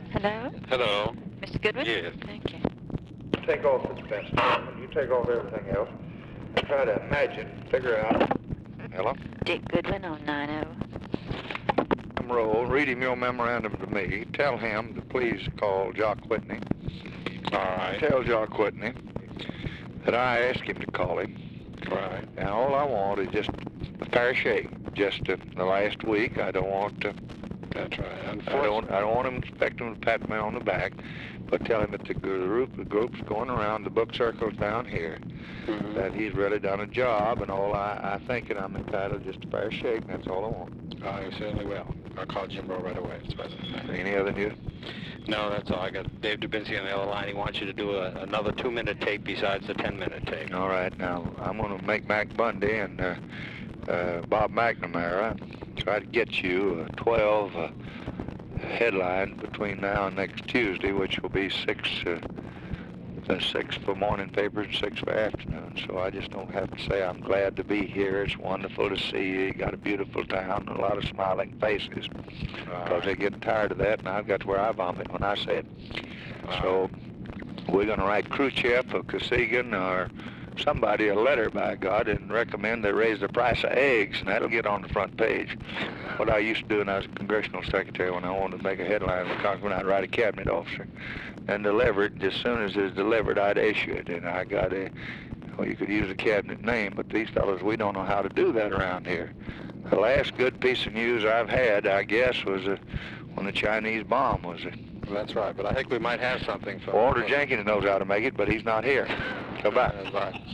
Hello? Hello. Mr. Goodwin? Yes. Thank you. Take off this fence, and you take off everything else, and try to figure out. Hello? Dick Goodwin on 90. Roll, read him your memorandum to me. Tell him to please call Jock Whitney. All right. Tell Jock Whitney that I asked him to call him. Right. And all I want is just a fair shake. Just the last week. I don't want to. That's right. I don't want him to expect him to pat me on the back, but tell him that the group's going around the book circles down here, that he's really done a job, and all I think that I'm entitled just a fair shake, and that's all I want. I certainly will. I'll call Jim Rowe right away. Any other news? No, that's all. I got Dave Dubinsky on the other line. He wants you to do another 2-minute tape besides the 10-minute tape. All right. Now, I'm going to make Mac Bundy and Bob McNamara try to get you a 12 headline between now and next Tuesday, which will be 6 for morning papers and 6 for afternoon. So I just don't have to say I'm glad to be here. It's wonderful to see you. You got a beautiful town and a lot of smiling faces. Because they get tired of that, and I've got to where I vomit when I say it. So we're going to write Khrushchev or Kosygin or somebody a letter, by God, and recommend they raise the price of eggs, and that'll get on the front page. What I used to do when I was a congressional secretary, when I wanted to make a headline in the Congress, I'd write a cabinet officer and deliver it. As soon as it's delivered, I'd issue it. And I got you could use a cabinet name, but these fellows, we don't know how to do that around here. The last good piece of news I've had, I guess, was when the Chinese bomb was. That's right, but I think we might have something for... Walter Jenkins knows how to make it, but he's not here. Goodbye. That's right.